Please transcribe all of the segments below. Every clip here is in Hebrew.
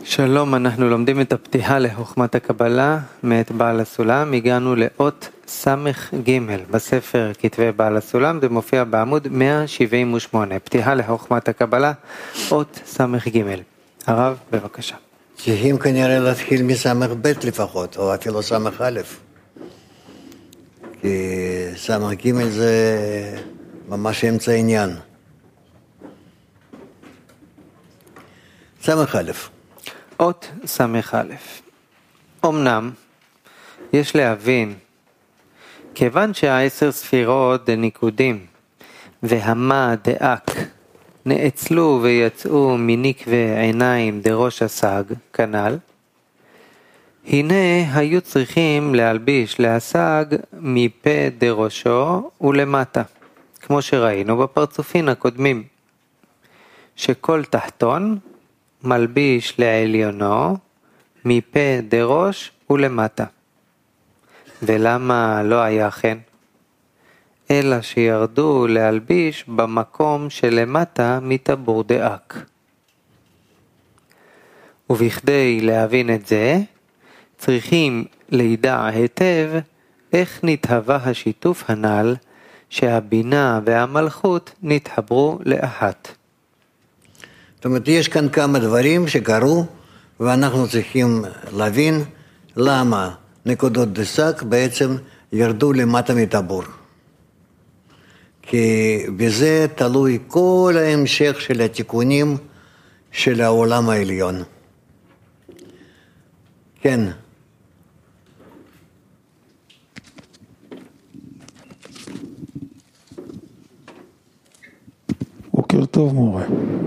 שלום, אנחנו לומדים את הפתיחה לחוכמת הקבלה מאת בעל הסולם. הגענו לאות סמך ג' בספר כתבי בעל הסולם, זה מופיע בעמוד 178. פתיחה לחוכמת הקבלה, אות סמך ג'. הרב, בבקשה. צריכים כנראה להתחיל מסמך ב' לפחות, או אפילו סמך א', כי סמך ג' זה ממש אמצע עניין. סמך א'. אות סמך א'. אמנם יש להבין, כיוון שהעשר ספירות דניקודים והמה דאק נאצלו ויצאו מנקבי עיניים דראש הסג כנ"ל, הנה היו צריכים להלביש להסג מפה דראשו ולמטה, כמו שראינו בפרצופין הקודמים, שכל תחתון מלביש לעליונו מפה דראש ולמטה. ולמה לא היה כן? אלא שירדו להלביש במקום שלמטה מטבור דאק. ובכדי להבין את זה, צריכים לידע היטב איך נתהווה השיתוף הנ"ל, שהבינה והמלכות נתחברו לאחת. זאת אומרת, יש כאן כמה דברים שקרו, ואנחנו צריכים להבין למה נקודות דסק בעצם ירדו למטה מטבור. כי בזה תלוי כל ההמשך של התיקונים של העולם העליון. כן. בוקר טוב מורה.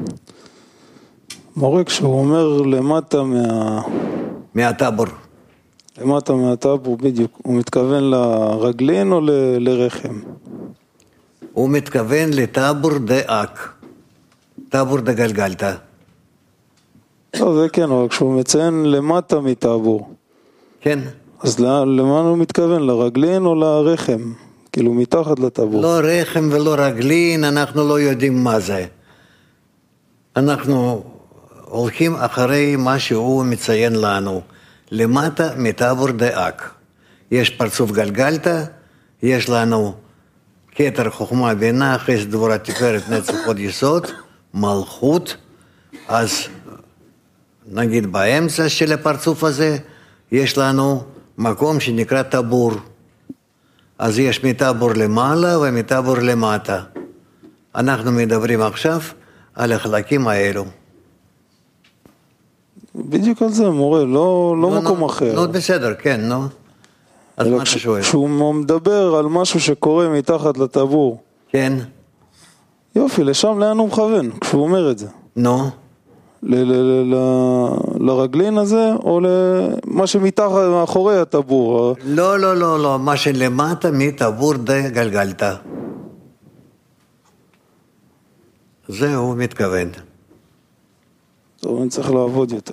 מורה, כשהוא אומר למטה מהטבור. למטה מהטבור בדיוק, הוא מתכוון לרגלין או לרחם? הוא מתכוון לטבור דאק, טבור דגלגלתא. לא, זה כן, אבל כשהוא מציין למטה מטבור. כן. אז למה הוא מתכוון, לרגלין או לרחם? כאילו מתחת לטבור. לא רחם ולא רגלין, אנחנו לא יודעים מה זה. אנחנו הולכים אחרי מה שהוא מציין לנו, למטה מטבור דאק. יש פרצוף גלגלתא, יש לנו כתר חוכמה בינה, חסד גבורה תפארת נצח הוד יסוד, מלכות. אז נגיד באמצע של הפרצוף הזה יש לנו מקום שנקרא טבור. אז יש מטבור למעלה ומטבור למטה. אנחנו מדברים עכשיו על החלקים האלו. בדיוק על זה מורה, לא מקום אחר. לא בסדר, כן, נו. אז מה אתה שואל? כשהוא מדבר על משהו שקורה מתחת לטבור. כן. יופי, לשם לאן הוא מכוון, כשהוא אומר את זה? נו. לרגלין הזה, או למה שמתחת מאחורי הטבור? לא, מה שלמטה מטבור דגלגלתא. זה הוא מתכוון. טוב, אני צריך לעבוד יותר.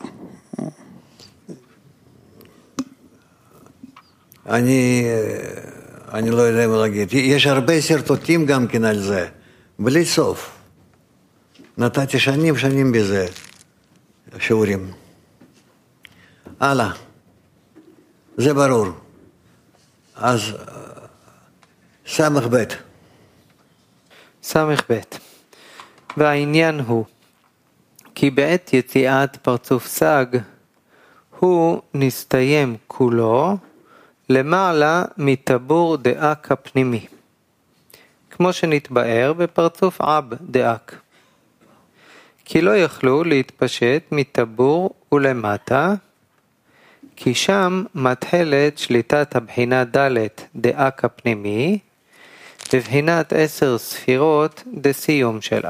אני לא יודע מה להגיד. יש הרבה סרטוטים גם כן על זה, בלי סוף. נתתי שנים בזה, שיעורים. הלאה. זה ברור. אז סמך ב'. סמך ב'. והעניין הוא, כי בעת יציאת פרצוף סג, הוא נסתיים כולו למעלה מטבור דאק הפנימי, כמו שנתבאר בפרצוף עב דאק. כי לא יכלו להתפשט מטבור ולמטה, כי שם מתחלת שליטת הבחינה ד' דאק הפנימי, בבחינת 10 ספירות דסיום שלה.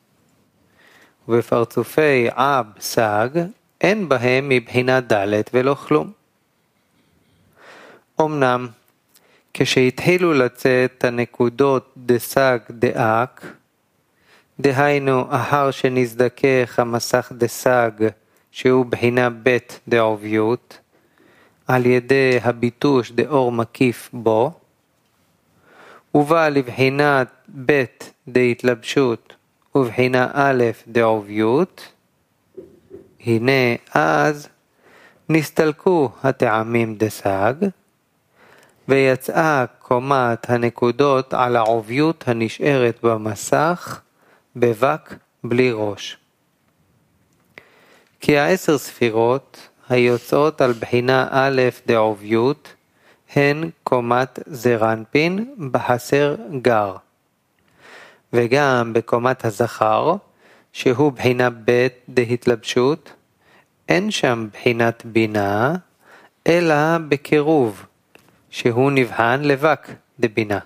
ובפרצופי עב סג אין בהם מבחינה ד' ולא כלום. אמנם כשהתחילו לצאת הנקודות דסג דאק, דהיינו אחר שנזדכך המסך דסג שהוא בחינה ב' דעוביות, על ידי הביטוש דאור מקיף בו, ובא לבחינת ב' דהתלבשות ובחינה א' דעוביות, הנה אז נסתלקו הטעמים דסג, ויצאה קומת הנקודות על העוביות הנשארת במסך בבק בלי ראש. כי 10 ספירות היוצאות על בחינה א' דעוביות הן קומת זרנפין בחסר גר, וגם בקומת הזכר שהוא בחינה ב' דהתלבשות אין שם בחינת בינה אלא בקירוב שהוא נבחן לבק דבינה.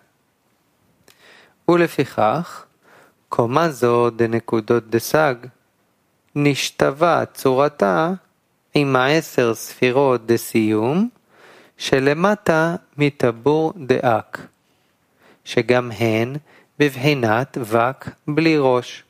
ולפיכך קומה זו דנקודות דסג נשתווה צורתה עם 10 ספירות דסיום שלמטה מטבור דאק, שגם הן בבחינת וק בלי ראש.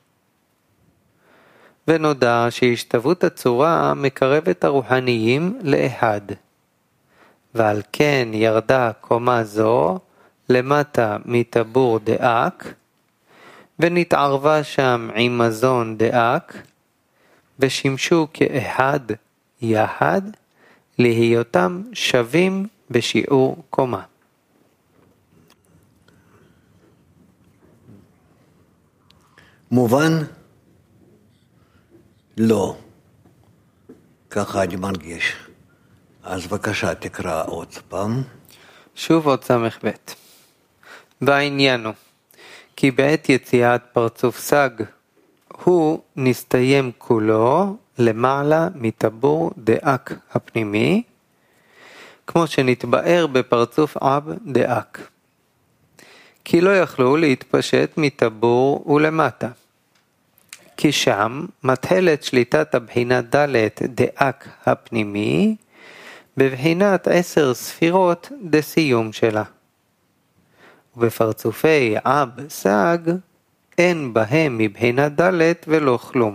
ונודע שהשתוות הצורה מקרבת הרוחניים לאחד, ועל כן ירדה קומה זו למטה מטבור דאק, ונתערבה שם עם מזון דאק, ושימשו כאחד יחד, להיותם שווים בשיעור קומה. מובן? לא. ככה אני מרגיש. אז בבקשה תקרא עוד פעם. שוב עוד סמך ב'. והעניין הוא, כי בעת יציאת פרצוף סג, הוא נסתיים כולו למעלה מטבור דאק הפנימי, כמו שנתבאר בפרצוף אב דאק. כי לא יכלו להתפשט מטבור ולמטה. כי שם מתחלת שליטת הבחינה ד' דאק הפנימי, בבחינת 10 ספירות דסיום שלה. ובפרצופי אב סג, אין בהם מבחינת ד' ולא כלום.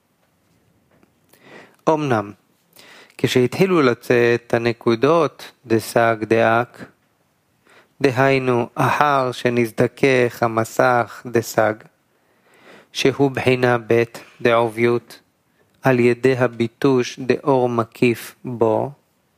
אמנם, כשהתחילו לצאת הנקודות דסג דאק, דהיינו אחר שנזדכך המסך דסג, שהוא בחינה ב' דעוביות, על ידי הביטוש דאור מקיף בו,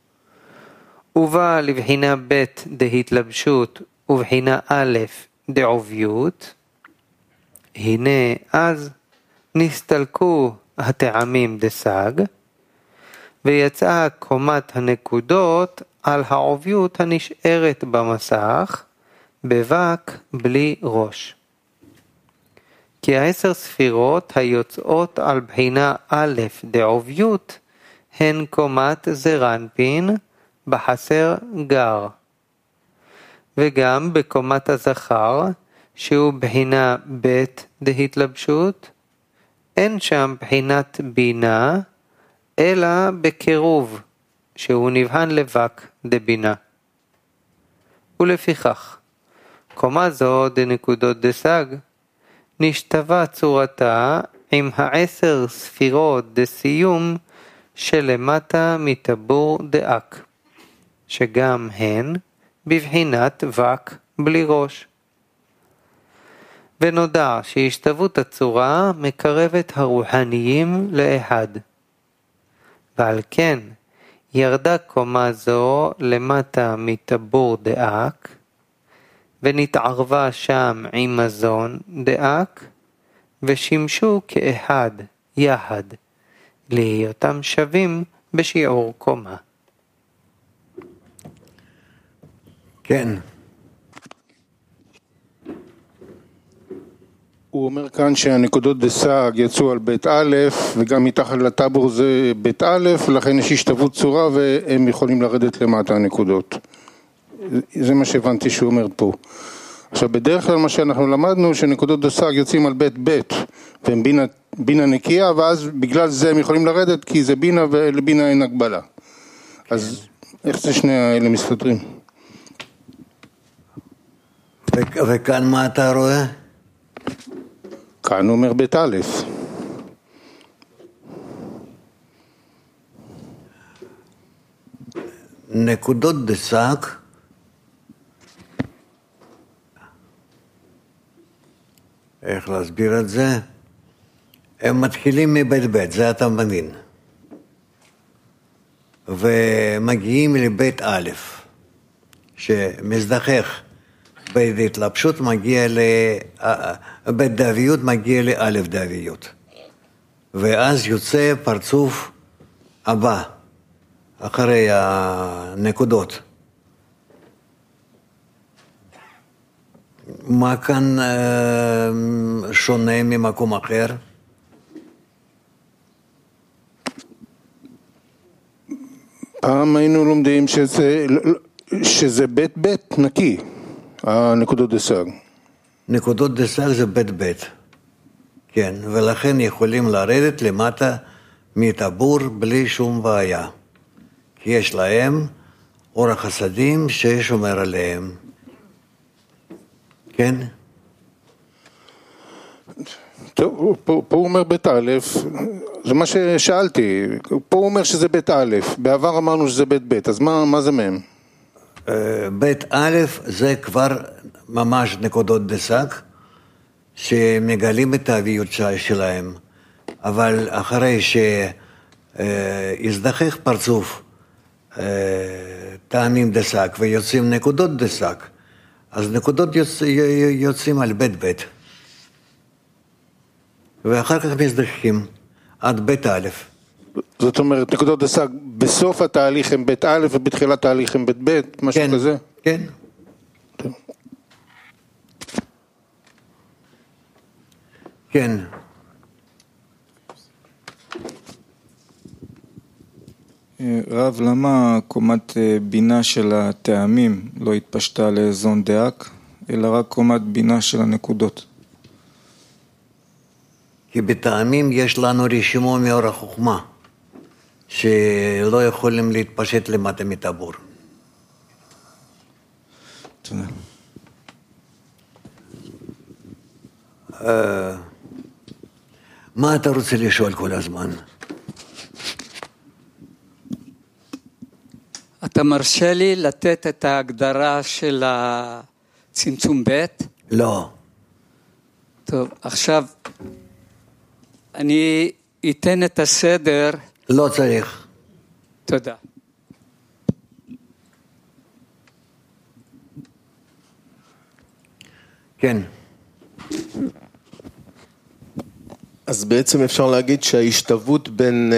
ובא לבחינה ב' דהתלבשות ובחינה א' דעוביות, הנה אז נסתלקו הטעמים דסג, ויצאה קומת הנקודות על העוביות הנשארת במסך, בבק בלי ראש. כי 10 ספירות היוצאות על בחינה א' דעוביות, הן קומת זרנפין בחסר גר. וגם בקומת הזכר, שהוא בחינה ב' דהתלבשות, אין שם בחינת בינה, אלא בקירוב, שהוא נבחן לבק דבינה. ולפיכך, קומה זו דנקודות דסג, נשתווה צורתה עם 10 ספירות דסיום שלמטה מטבור דאק, שגם הן בבחינת וק בלי ראש. ונודע שהשתוות הצורה מקרבת הרוחניים לאחד. ועל כן ירדה קומה זו למטה מטבור דאק, ונתערבה שם עם מזון דאק, ושימשו כאחד יחד, להיותם שווים בשיעור קומה. כן. הוא אומר כאן שהנקודות דסג יצאו על בית א', וגם מתחת לטבור זה בית א', ולכן יש השתוות צורה והם יכולים לרדת למטה הנקודות. זה מה שהבנתי שהוא אומר פה. עכשיו בדרך כלל מה שאנחנו למדנו שנקודות דסג יוצאים על בית ב' והם בינה נקייה, ואז בגלל זה הם יכולים לרדת כי זה בינה ולבינה אין הגבלה. אז איך זה שני האלה מסתדרים? וכאן מה אתה רואה? כאן הוא אומר בית א'. נקודות דסג איך להסביר את זה? הם מתחילים מבית ב', זה אתה מבין. ומגיעים לבית א', שמזדחך בית התלבשות מגיע בית דאביות מגיע לאלף דאביות. ואז יוצא פרצוף הבא, אחרי הנקודות. מה כאן שונה ממקום אחר? פעם היינו לומדים שזה בית בית נקי, הנקודות דסג. נקודות דסג זה בית בית, כן, ולכן יכולים לרדת למטה מטבור בלי שום בעיה, כי יש להם אורח חסדים ששומר עליהם, כן? טוב, פה הוא אומר בית א', זה מה ששאלתי, פה הוא אומר שזה בית א', בעבר אמרנו שזה בית ב', אז מה זה מהם? בית א' זה כבר ממש נקודות דסק, שמגלים את האביות שלהם, אבל אחרי שהזדחך פרצוף טעמים דסק ויוצאים נקודות דסק, אז נקודות יוצאים על בית בית. ואחר כך מזדחכים עד בית א'. זאת אומרת, נקודות דסק בסוף התהליך הם בית א' ובתחילת התהליך הם בית ב', משהו כן, כזה? כן. טוב. כן. רב, למה קומת בינה של הטעמים לא התפשטה לזון דאק, אלא רק קומת בינה של הנקודות? כי בטעמים יש לנו רשימו מאור החוכמה, שלא יכולים להתפשט למטה מטבור. תודה. מה אתה רוצה לשאול כל הזמן? אתה מרשה לי לתת את ההגדרה של הצמצום ב'? לא. טוב, עכשיו אני אתן את הסדר. לא צריך. תודה. כן. אז בעצם אפשר להגיד שההשתוות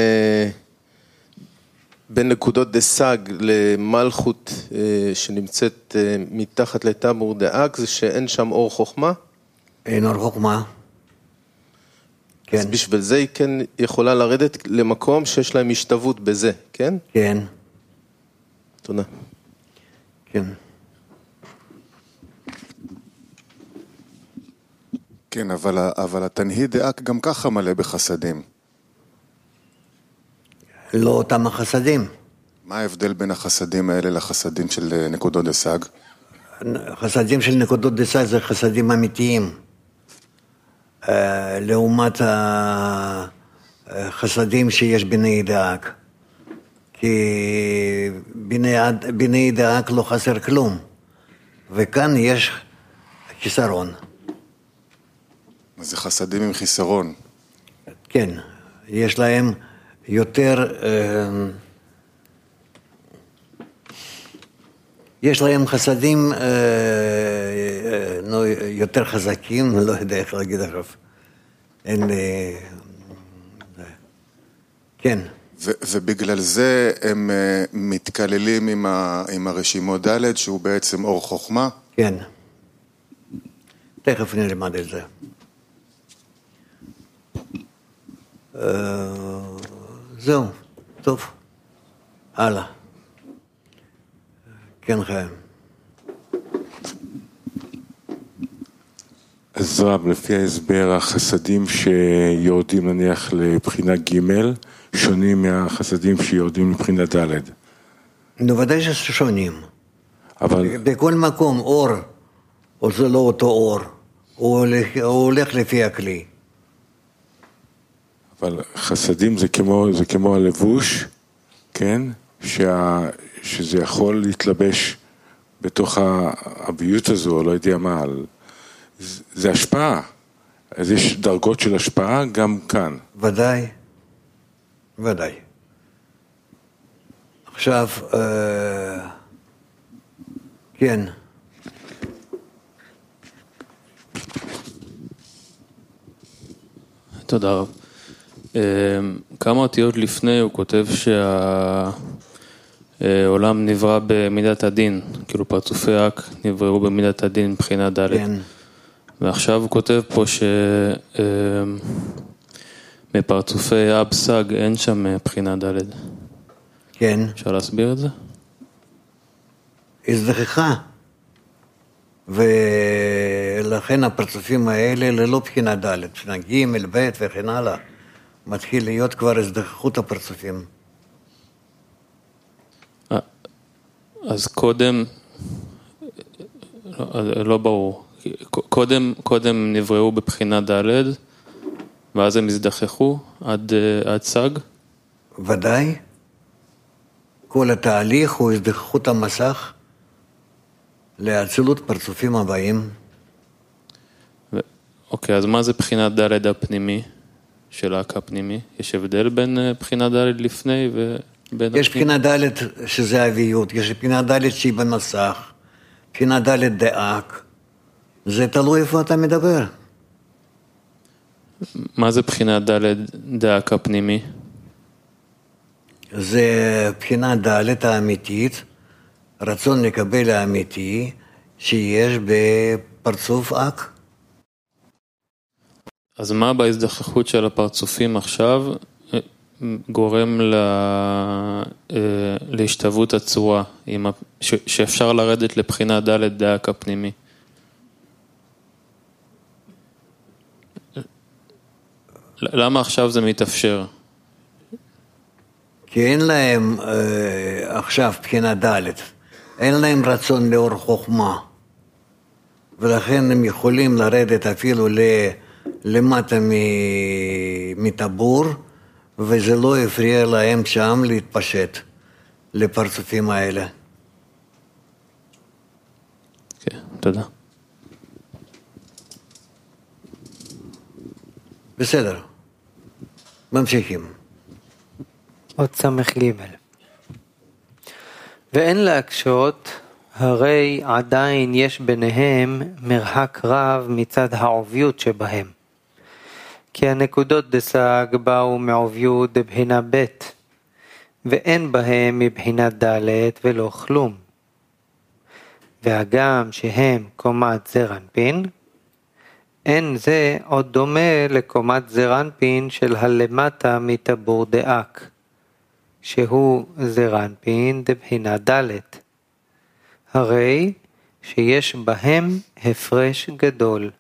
בין נקודות דסג למלכות שנמצאת מתחת לטבור דאק, זה שאין שם אור חוכמה? אין אור חוכמה. כן. אז בשביל זה היא כן יכולה לרדת למקום שיש להם השתוות בזה, כן? כן. תודה. כן. כן, אבל התנהיד דאק גם ככה מלא בחסדים. לא אותם החסדים. מה ההבדל בין החסדים האלה לחסדים של נקודות דסג? חסדים של נקודות דסג זה חסדים אמיתיים. לעומת החסדים שיש בני דאק. כי בני דאק לא חסר כלום. וכאן יש חיסרון. זה חסדים עם חיסרון. כן, יש להם יותר, יש להם חסדים יותר חזקים, לא יודע איך להגיד עכשיו. אין, כן. ובגלל זה הם מתקללים עם הרשימות ד' שהוא בעצם אור חוכמה? כן. תכף נלמד את זה. זהו, טוב. הלאה. כן, חיים. אז רב, לפי ההסבר, החסדים שיורדים נניח לבחינה ג' שונים מהחסדים שיורדים לבחינה ד'. ודאי ששונים. אבל בכל מקום אור, או זה לא אותו אור, הוא הולך לפי הכלי. אבל חסדים זה כמו הלבוש, כן? שזה יכול להתלבש בתוך הביות הזו, לא יודע מה, זה השפעה. אז יש דרגות של השפעה גם כאן. ודאי, ודאי. עכשיו, כן. תודה רב. כמה אותיות לפני הוא כותב שהעולם נברא במידת הדין, כאילו פרצופי אק נבראו במידת הדין מבחינה ד'. כן. ועכשיו הוא כותב פה שמפרצופי אבסג אין שם מבחינה ד'. כן. אפשר להסביר את זה? הזדככה. ולכן הפרצופים האלה ללא בחינה ד', בחינה ג', ב' וכן הלאה, מתחיל להיות כבר הזדככות הפרצופים. אז קודם, לא ברור, קודם נבראו בבחינה ד' ואז הם הזדככו עד סג? ודאי. כל התהליך הוא הזדככות המסך להצילות פרצופים הבאים. אוקיי, אז מה זה בחינת ד' הפנימי של האק הפנימי? יש הבדל בין בחינת ד' לפני ובין... יש בחינת ד' שזה אביות, יש בחינת ד' שהיא במסך, בחינת ד' דאק. זה תלוי איפה אתה מדבר. מה זה בחינת ד' דאק הפנימי? זה בחינת ד' האמיתית, רצון לקבל האמיתי שיש בפרצוף אק. אז מה בהזדככות של הפרצופים עכשיו גורם להשתוות הצורה, שאפשר לרדת לבחינת ד' דאק הפנימי? למה עכשיו זה מתאפשר? כי אין להם עכשיו בחינה ד', אין להם רצון לאור חוכמה, ולכן הם יכולים לרדת אפילו למטה מטבור, וזה לא הפריע להם שם להתפשט לפרצופים האלה. כן, תודה. בסדר, ממשיכים. עוד סמך ג' ואין להקשות, הרי עדיין יש ביניהם מרחק רב מצד העוביות שבהם. כי הנקודות דסג באו מעוביות דבחינה ב' ואין בהם מבחינת ד' ולא כלום. והגם שהם קומת זרנפין, אין זה עוד דומה לקומת זרנפין של הלמטה מטבור דאק, שהוא זרנפין דבחינה ד', הרי שיש בהם הפרש גדול.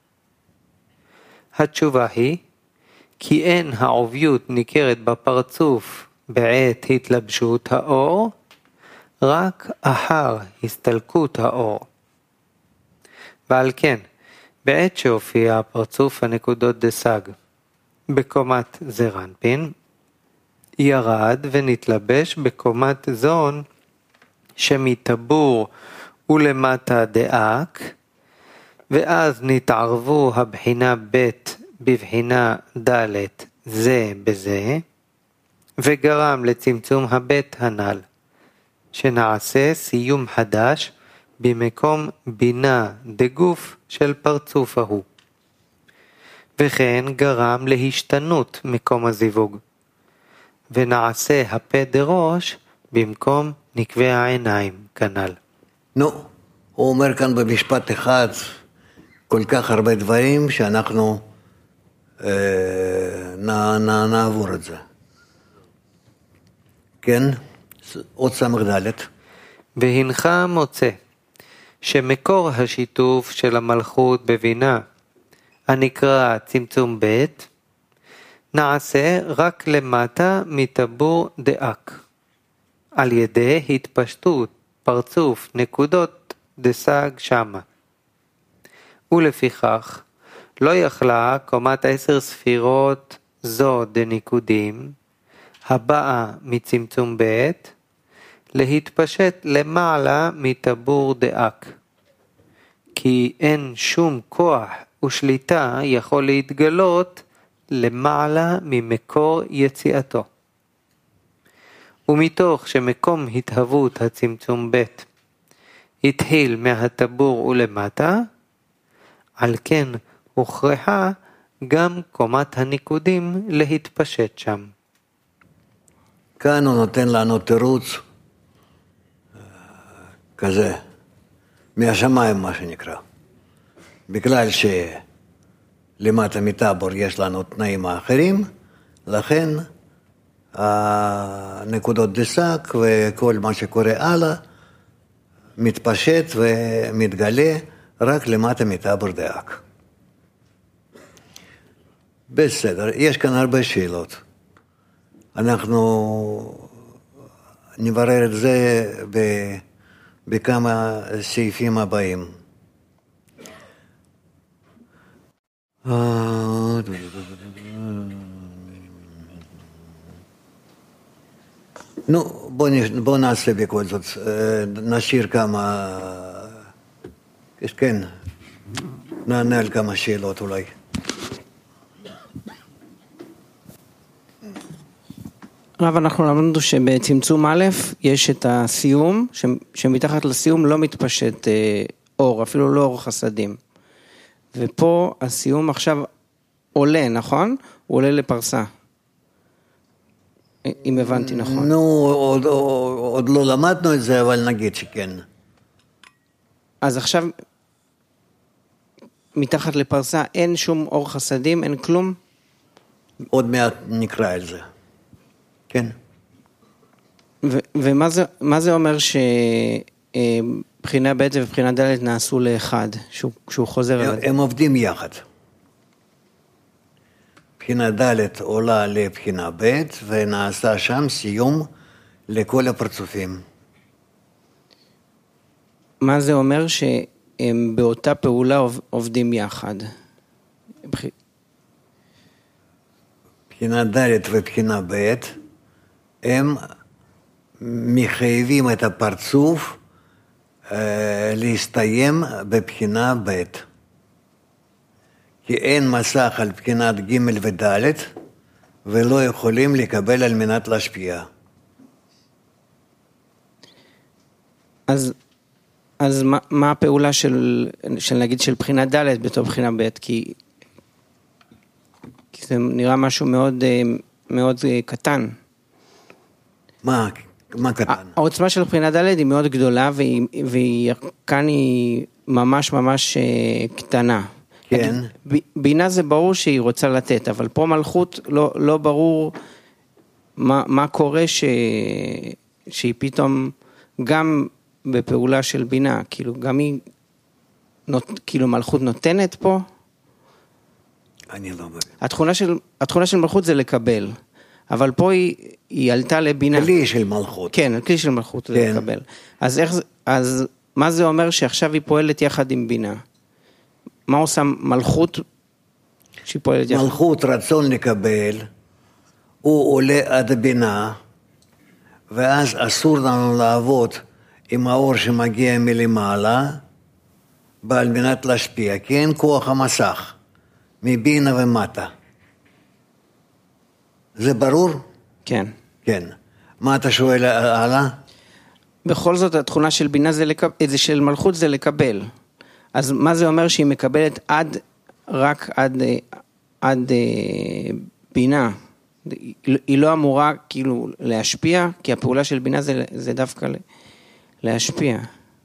התשובה היא, כי אין העוביות ניכרת בפרצוף בעת התלבשות האור, רק אחר הסתלקות האור. ועל כן, בעת שהופיע פרצוף הנקודות דסג בקומת זרנפין, ירד ונתלבש בקומת זון שמטבור ולמטה דאק, ואז נתערבו הבחינה ב' בבחינה ד' זה בזה, וגרם לצמצום הבית הנ"ל, שנעשה סיום חדש במקום בינה דגוף של פרצוף ההוא. וכן גרם להשתנות מקום הזיווג, ונעשה הפה דראש במקום נקבי העיניים כנ"ל. נו, הוא אומר כאן במשפט אחד כל כך הרבה דברים שאנחנו נעבור את זה. כן, עוד סמך ד' והנך מוצא שמקור השיתוף של המלכות בבינה הנקרא צמצום ב' נעשה רק למטה מטבור דאק, על ידי התפשטות פרצוף נקודות דסג שמה. ולפיכך לא יכלה קומת 10 ספירות זו דניקודים הבאה מצמצום ב' להתפשט למעלה מטבור דאק, כי אין שום כוח ושליטה יכול להתגלות למעלה ממקור יציאתו. ומתוך שמקום התהוות הצמצום ב' התחיל מהטבור ולמטה, על כן הוכרחה גם קומת הניקודים להתפשט שם. כאן הוא נותן לנו תירוץ כזה, מהשמיים מה שנקרא. בגלל שלמטה מטבור יש לנו תנאים האחרים, לכן הנקודות דסק וכל מה שקורה הלאה מתפשט ומתגלה רק למטה מטבור דאק. בסדר, יש כאן הרבה שאלות. אנחנו נברר את זה בכמה סעיפים הבאים. נו, בוא נעשה בכל זאת, נשאיר כמה, כן, נענה על כמה שאלות אולי. רב, אנחנו למדנו שבצמצום א' יש את הסיום, שמתחת לסיום לא מתפשט אור, אפילו לא אור חסדים. ופה הסיום עכשיו עולה, נכון? הוא עולה לפרסה. אם הבנתי נכון. נו, עוד לא למדנו את זה, אבל נגיד שכן. אז עכשיו, מתחת לפרסה אין שום אור חסדים, אין כלום? עוד מעט נקרא את זה. כן. ומה זה אומר שבחינה ב' ובחינה ד' נעשו לאחד, שהוא חוזר על זה? הם עובדים יחד. בחינה ד' עולה לבחינה ב' ונעשה שם סיום לכל הפרצופים. מה זה אומר שהם באותה פעולה עובדים יחד? בחינה ד' ובחינה ב' הם מחייבים את הפרצוף להסתיים בבחינה ב'. כי אין מסך על בחינת ג' וד' ולא יכולים לקבל על מנת להשפיע. אז מה הפעולה של נגיד של בחינה ד' בתור בחינה ב'? כי זה נראה משהו מאוד מאוד קטן. מה קטן? העוצמה של בחינה ד' היא מאוד גדולה, כאן היא ממש ממש קטנה. כן. בינה זה ברור שהיא רוצה לתת, אבל פה מלכות לא ברור מה קורה שהיא פתאום גם בפעולה של בינה, כאילו גם היא, כאילו מלכות נותנת פה. אני לא מבין. התכונה של מלכות זה לקבל. אבל פה היא עלתה לבינה. כלי של מלכות. כן, כלי של מלכות זה לקבל. אז מה זה אומר שעכשיו היא פועלת יחד עם בינה? מה עושה מלכות שהיא פועלת יחד? מלכות רצון לקבל, הוא עולה עד בינה, ואז אסור לנו לעבוד עם האור שמגיע מלמעלה, על מנת להשפיע, כי אין כוח המסך, מבינה ומטה. זה ברור? כן. כן. מה אתה שואל הלאה? בכל זאת התכונה של בינה זה של מלכות זה לקבל. אז מה זה אומר שהיא מקבלת רק עד בינה? היא לא אמורה כאילו להשפיע, כי הפעולה של בינה זה דווקא להשפיע.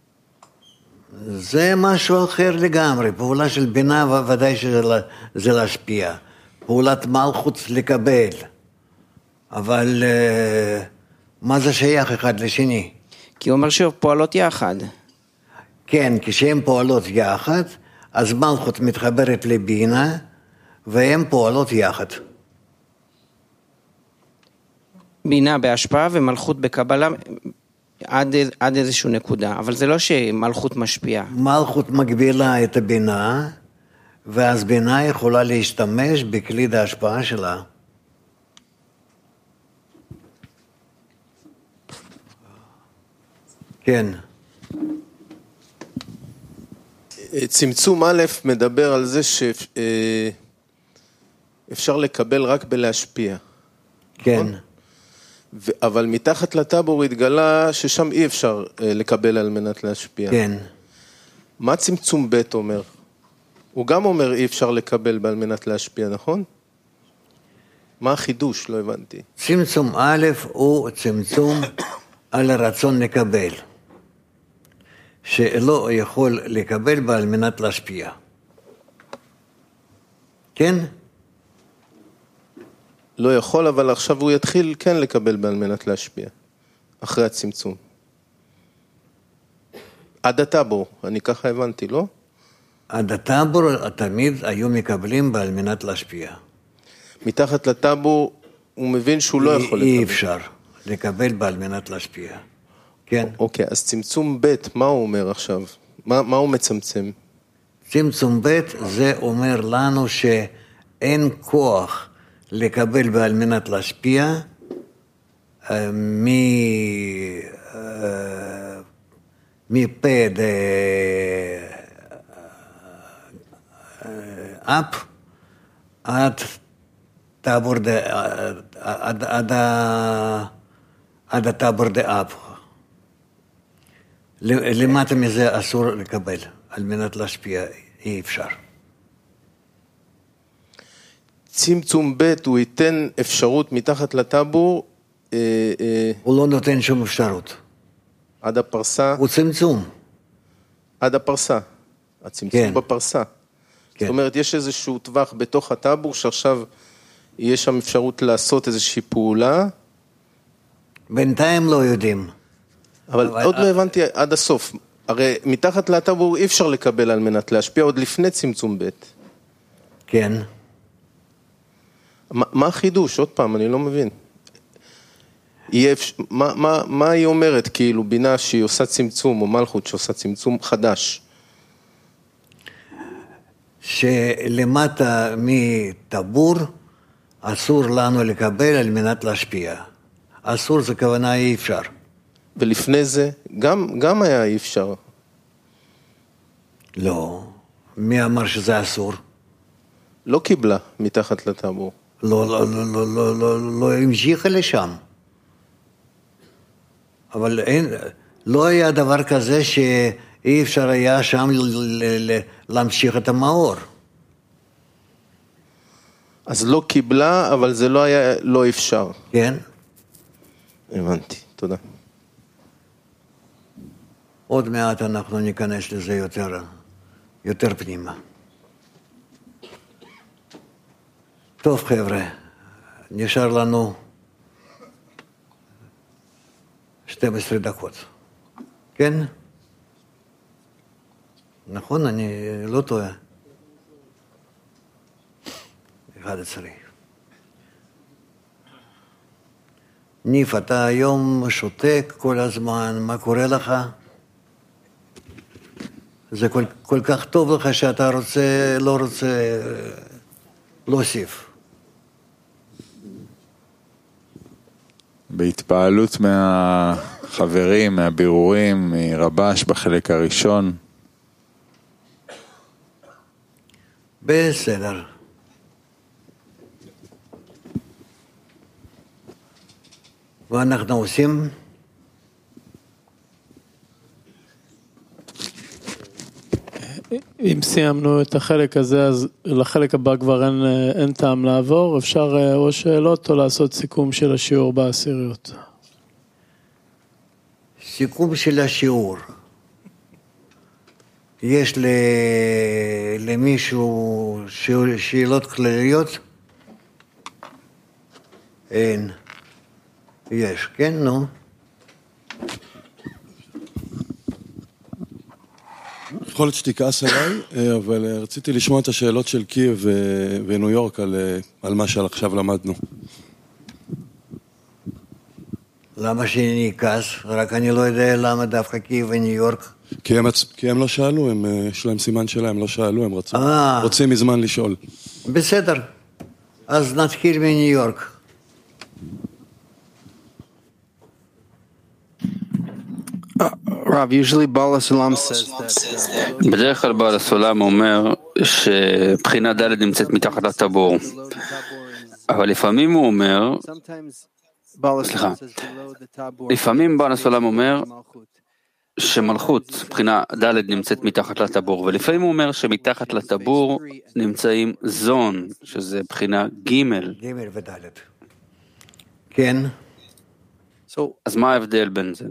זה משהו אחר לגמרי. פעולה של בינה ודאי שזה להשפיע. פעולת מלכות לקבל. אבל מה זה שייך אחד לשני? כי הוא אומר שפועלות יחד. כן, כשהן פועלות יחד, אז מלכות מתחברת לבינה, והן פועלות יחד. בינה בהשפעה ומלכות בקבלה עד איזושהי נקודה, אבל זה לא שמלכות משפיעה. מלכות מגבילה את הבינה, ואז בינה יכולה להשתמש בכלי ההשפעה שלה. כן. צמצום א' מדבר על זה שאפשר לקבל רק בלהשפיע. כן. אבל מתחת לטבור התגלה ששם אי אפשר לקבל על מנת להשפיע. כן. מה צמצום ב' אומר? הוא גם אומר אי אפשר לקבל על מנת להשפיע, נכון? מה החידוש? לא הבנתי. צמצום א' הוא צמצום על הרצון לקבל, שלא יכול לקבל בה על מנת להשפיע. כן? לא יכול, אבל עכשיו הוא יתחיל כן לקבל בה על מנת להשפיע, אחרי הצמצום. עד הטבור, אני ככה הבנתי, לא? עד הטבור תמיד היו מקבלים בה על מנת להשפיע. מתחת לטבור הוא מבין שהוא לא יכול לקבל. אי אפשר לקבל בה על מנת להשפיע. כן. אוקיי, אז צמצום ב', מה הוא אומר עכשיו? מה הוא מצמצם? צמצום ב' זה אומר לנו שאין כוח לקבל בה על מנת להשפיע מפה אפ עד טבור עד הטבור דאפ. למטה מזה אסור לקבל, על מנת להשפיע אי אפשר. צמצום ב' הוא ייתן אפשרות מתחת לטבור. הוא לא נותן שום אפשרות. עד הפרסה? הוא צמצום. עד הפרסה. הצמצום כן. בפרסה. כן. זאת אומרת, יש איזשהו טווח בתוך הטבור, שעכשיו יש שם אפשרות לעשות איזושהי פעולה. בינתיים לא יודעים. אבל עוד לא הבנתי עד הסוף. הרי מתחת לטבור אי אפשר לקבל על מנת להשפיע עוד לפני צמצום ב'. כן. מה החידוש? עוד פעם, אני לא מבין. מה היא אומרת? כאילו בינה שהיא עושה צמצום, או מלכות שעושה צמצום חדש. שלמטה מטבור אסור לנו לקבל על מנת להשפיע. אסור זה כוונה אי אפשר. ולפני זה גם היה אי אפשר. לא. מי אמר שזה אסור? לא קיבלה מתחת לטבור. לא המשיכה לשם. אבל לא היה דבר כזה שאי אפשר היה שם להמשיך את המאור. אז לא קיבלה, אבל זה לא היה, לא אפשר. כן. הבנתי, תודה. עוד מעט אנחנו ניכנס לזה יותר פנימה. טוב חבר'ה, נשאר לנו 12 דקות. כן? נכון? אני לא טועה. 11. ניף, אתה היום שותק כל הזמן, מה קורה לך? זה כל כך טוב לך שאתה לא רוצה להוסיף. בהתפעלות מהחברים, מהבירורים, מרבש בחלק הראשון. בסדר. ואנחנו עושים? אם סיימנו את החלק הזה, אז לחלק הבא כבר אין טעם לעבור, אפשר או שאלות או לעשות סיכום של השיעור בעשיריות. סיכום של השיעור. יש למישהו שאלות כלליות? אין. יש, כן, נו. יכול להיות שתכעס עליי, אבל רציתי לשמוע את השאלות של קייב וניו יורק על מה שעכשיו למדנו. למה שאני אכעס? רק אני לא יודע למה דווקא קייב וניו יורק. כי הם לא שאלו, יש להם סימן שלהם, לא שאלו, הם רוצים מזמן לשאול. בסדר, אז נתחיל מניו יורק. בדרך כלל בעל הסולם אומר שבחינה ד' נמצאת מתחת לטבור, אבל לפעמים הוא אומר סליחה, לפעמים בעל הסולם אומר שמלכות, בחינה ד' נמצאת מתחת לטבור, ולפעמים הוא אומר שמתחת לטבור נמצאים זון, שזה בחינה ג'. כן. אז מה ההבדל בין זה?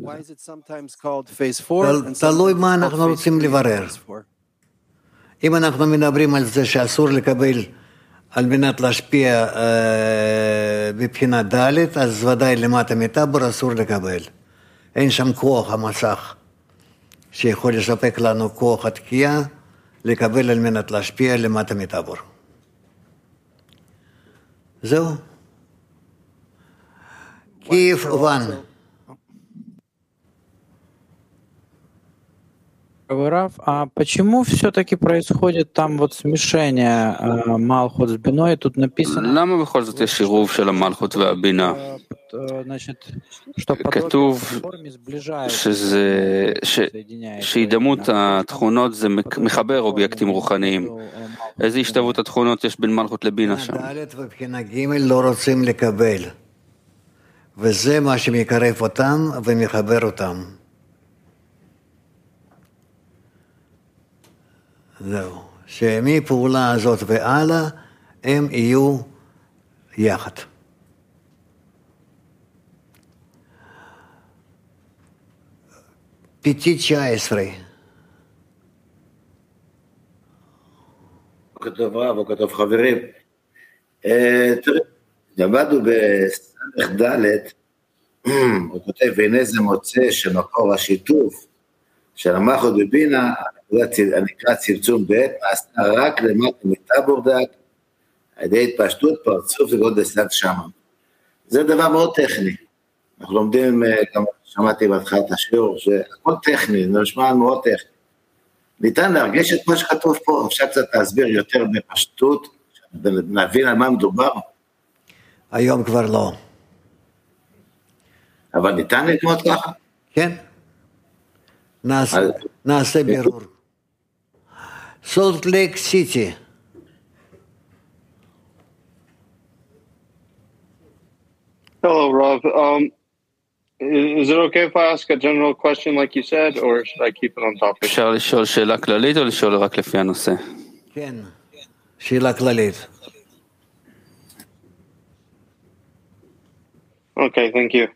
תלוי מה אנחנו רוצים לברר. אם אנחנו מדברים על זה שאסור לקבל על מנת להשפיע בבחינה ד', אז ודאי למטה מטבור אסור לקבל. אין שם כוח המסך שיכול לספק לנו כוח התקיעה לקבל על מנת להשפיע למטה מטבור. זהו. Киев, Ван. Раф, а почему все-таки происходит там вот смешение Малхут с Биной? Тут написано... למה בכל זאת יש עירוב של המלכות והבינה? כתוב שהידמות התכונות זה מחבר אובייקטים רוחניים. איזה השתוות התכונות יש בין מלכות לבינה שם? ד' ובחינה ג' לא רוצים לקבל. וזה מה שמקרב אותם ומחבר אותם. זהו. שמפעולה הזאת והלאה הם יהיו יחד. פיצי 19. כתוב רב או כתוב חברים. למדנו בסמך ד' הוא כותב, והנה זה מוצא שמקור השיתוף של המלכות בבינה, הנקרא צמצום ב', נעשה רק למטה מטבור ד' על ידי התפשטות פרצוף וגודל סד שמה. זה דבר מאוד טכני. אנחנו לומדים, גם שמעתי בהתחלת השיעור, שהכל טכני, זה נשמע מאוד טכני. ניתן להרגיש את מה שכתוב פה, אפשר קצת להסביר יותר בפשטות, להבין על מה מדובר. היום כבר לא. אבל ניתן ללמוד ככה? כן. נעשה בירור. סולט לייק סיטי. Hello, Rav. Is it okay if I ask a general question like you said, or should I keep it on topic? אפשר לשאול שאלה כללית או לשאול רק לפי הנושא? כן, שאלה כללית. Okay, thank you.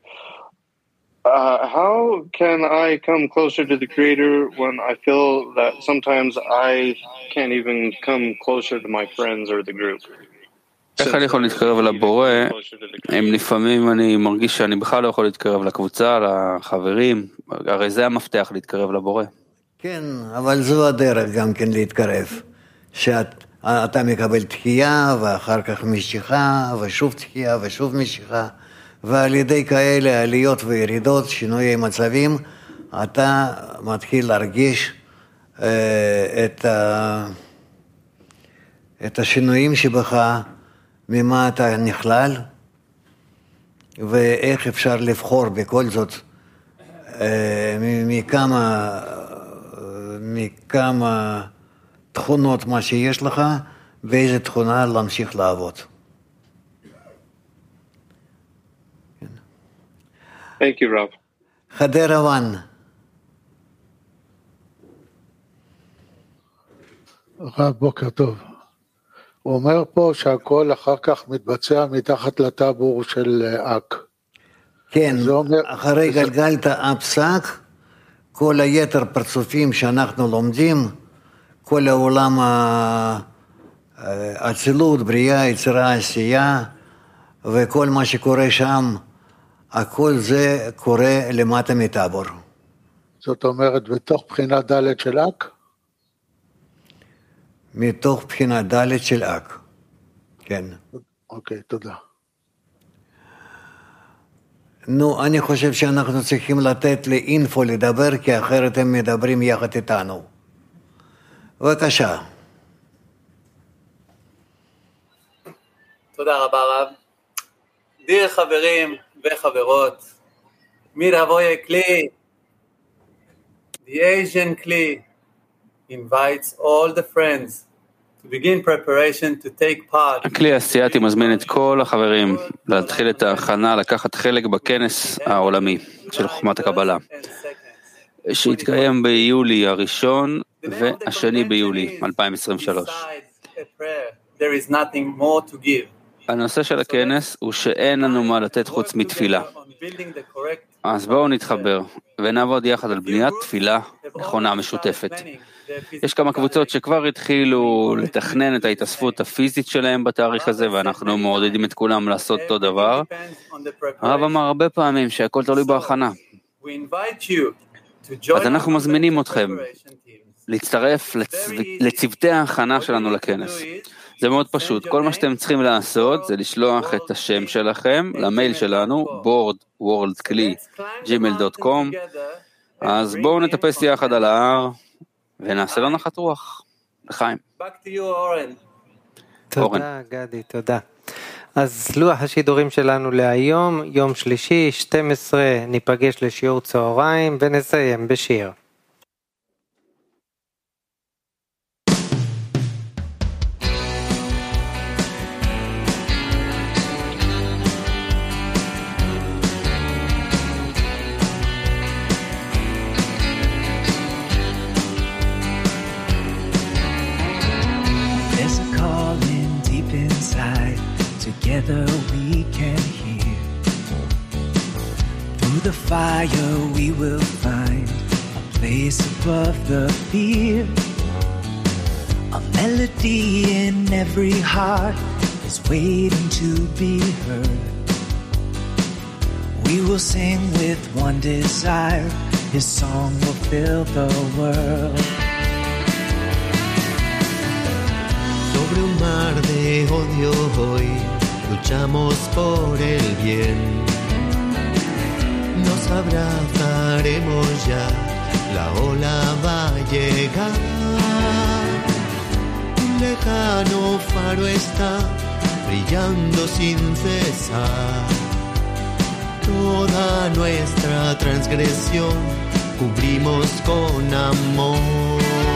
How can I come closer to the Creator when I feel that sometimes I can't even come closer to my friends or the group? איך אני יכול להתקרב לבורא, אם לפעמים אני מרגיש שאני בכלל לא יכול להתקרב לקבוצה, לחברים, הרי זה המפתח להתקרב לבורא. כן, אבל זו הדרך גם כן להתקרב, שאתה מקבל תחייה ואחר כך משיכה ושוב תחייה ושוב משיכה, ועל ידי כאלה עליות וירידות, שינויי מצבים, אתה מתחיל להרגיש את השינויים שבך, ממה אתה נכלל, ואיך אפשר לבחור בכל זאת מכמה תכונות מה שיש לך, ואיזה תכונה להמשיך לעבוד. Thank you, Rav. חדרה וואן. רב, בוקר טוב. הוא אומר פה שהכל אחר כך מתבצע מתחת לטבור של אק. כן, אחרי גלגלת הפסק, כל היתר פרצופים שאנחנו לומדים, כל העולם האצילות, בריאה, יצירה, עשייה, וכל מה שקורה שם, הכל זה קורה למטה מטבור. זאת אומרת, בתוך בחינה ד' של אק? מתוך בחינה ד' של אק, כן. אוקיי, תודה. נו, אני חושב שאנחנו צריכים לתת לאינפו לדבר, כי אחרת הם מדברים יחד איתנו. בבקשה. תודה רבה רב. דיר חברים וחברות, מירבוי כלי, the Asian כלי, invites all the friends הכלי האסייתי מזמין את כל החברים להתחיל את ההכנה, לקחת חלק בכנס העולמי של חוכמת הקבלה, שהתקיים ביולי הראשון והשני ביולי 2023. הנושא של הכנס הוא שאין לנו מה לתת חוץ מתפילה. אז בואו נתחבר ונעבוד יחד על בניית תפילה נכונה משותפת. יש כמה קבוצות שכבר התחילו לתכנן את ההתאספות הפיזית שלהם בתאריך הזה, ואנחנו מעודדים את כולם לעשות אותו דבר. הרב אמר הרבה פעמים שהכל תלוי בהכנה. אז אנחנו מזמינים אתכם להצטרף לצוותי ההכנה שלנו לכנס. זה מאוד פשוט, כל מה שאתם צריכים לעשות זה לשלוח את השם שלכם למייל שלנו, boardworldkli@gmail.com. אז בואו נטפס יחד על ההר ונעשה לו נחת רוח. לחיים. תודה גדי, תודה. אז לוח השידורים שלנו להיום, יום שלישי, 12, ניפגש לשיעור צהריים ונסיים בשיר. Together we can hear. Through the fire we will find a place above the fear. A melody in every heart is waiting to be heard. We will sing with one desire, His song will fill the world. Sobre un mar de odio hoy luchamos por el bien, nos abrazaremos ya, la ola va a llegar. Un lejano faro está brillando sin cesar. Toda nuestra transgresión cubrimos con amor.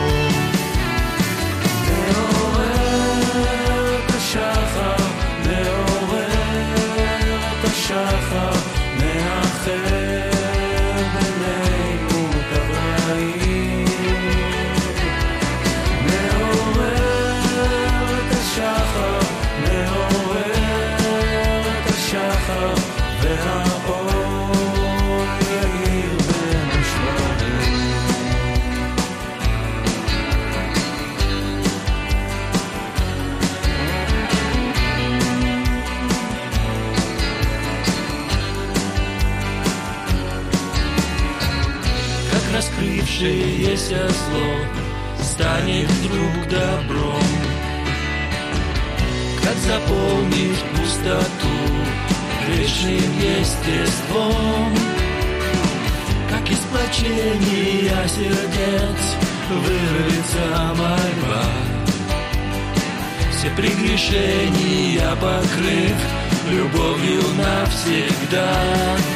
שחר מאחר בינינו תבראים, מעורר את השחר, מעורר את השחר, והאור יאיר בין השברים. Раскрывшееся зло станет вдруг добром, как заполнишь пустоту грешным естеством, как из плачения сердец вырвется мольба, все прегрешения покрыв любовью навсегда.